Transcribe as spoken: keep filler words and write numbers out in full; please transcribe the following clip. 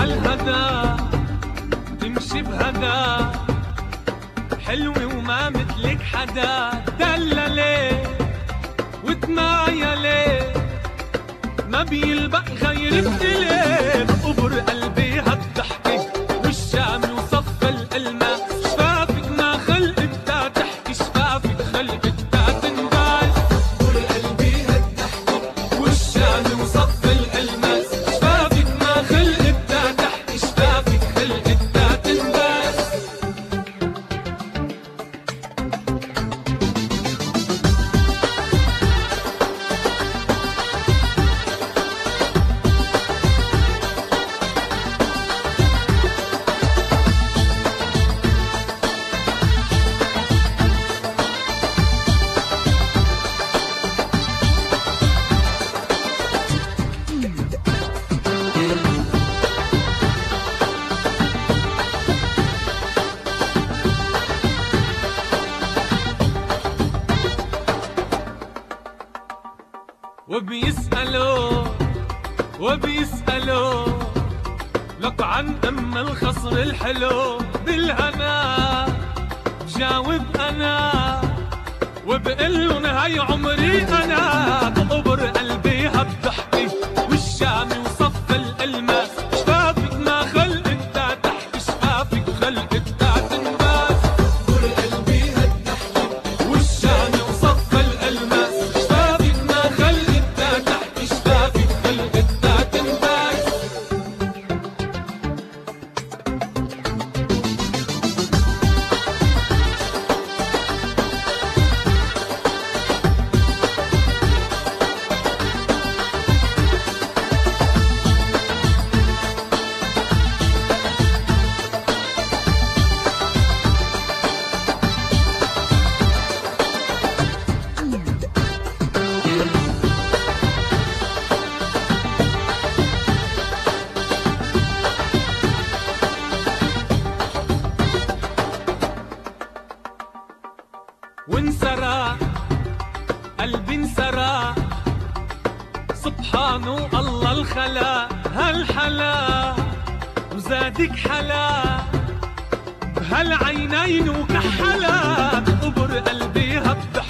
عالهدى تمشي بهدى حلوة وما مثلك حدا دللي وتمايلي ما بيلبق غير بتلي بقبر قلبي هالضحكة والشام وصف الألماس شفافك ما خلقت تا تحكي شفافك خلقت تا تنبال بقبر قلبي هالضحكة والشام وصف الألماس شفافك ما خلقت تا تحكي شفافك خلقت تا تنبال. وبيسألوا وبيسألوا لك عن أم الخصر الحلو بالهنا جاوب أنا وبقلن هاي عمري أنا بقبر قلبي هالضحكة والشام وصف الألماس شفافك ما خلقت تا تحكي شفافك خلقت تا تنباس بقبر قلبي هالضحكة والشام وصف الألماس شفافك ما خلقت تا تحكي شفافك خلقت تا تنباس. وانسرى قلبي انسرى سبحان الله الخلا هالحلا وزادك حلا بهالعينين وكحلا بقبر قلبي هالضحكة